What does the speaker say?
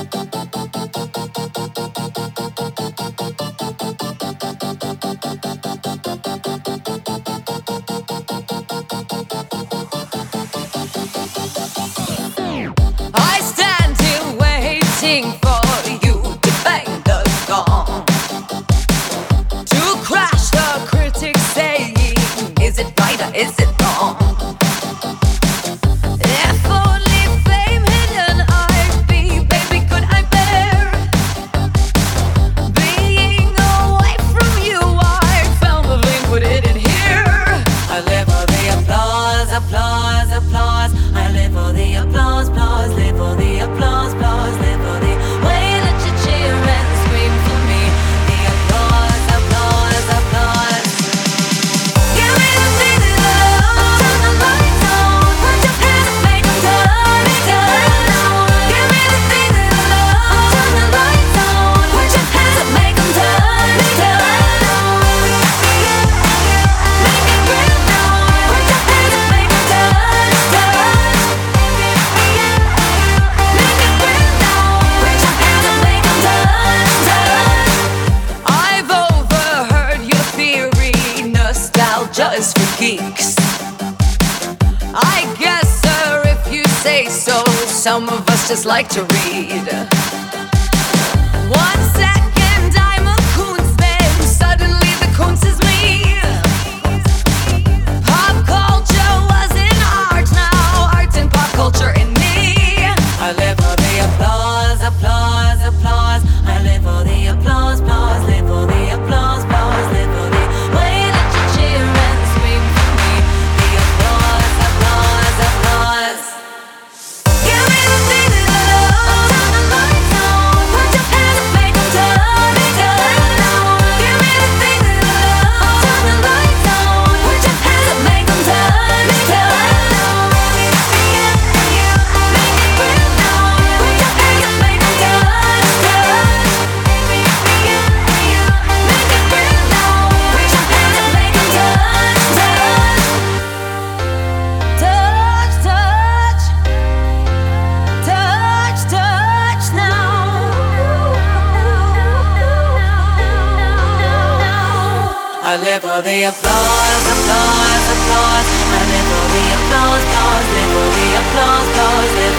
I stand here waiting for you to bang the gong, to crash the critics saying, is it right or is it wrong? If only fame hidden I'd be, baby, could I bear being away from you? I found the vein, put it in here. I live for the applause, applause, applause. I live for the applause, applause. Live for the applause, applause. Live for the way that you cheer and scream for me. The applause, applause, applause. Give me the feeling of love. Turn the lights on. Put your hands up, make them turn, turn. Give me the feeling of love. Turn the lights on. Put your hands up, make them turn, turn. Make it real now. Put your hands up, make them turn, turn. Make it real now. Put your hands up, make them turn, turn. I've overheard your theory, nostalgia is for geeks. I guess, sir, if you say so, some of us just like to read. 1 second I'm a Kunstman, suddenly the Kunst is me. Pop culture was in art, now art's in pop culture in me. I live for the applause, applause, applause. I live for the applause, applause. Live for the applause, applause. Live for the way that you cheer and scream for me. The applause, applause, applause. Give me the feeling of love. Turn the lights on. Put your hands up, make them turn, turn. Give me the feeling of love. Turn the lights on. Put your hands up, make them turn, turn. Make it real now. Put your hands up, make them turn, turn. Make it real now. Put your hands up, make them turn, turn. Touch, touch. Touch, touch now. I live for the applause, applause, applause. I live for the applause, applause. Live for the applause, applause. Live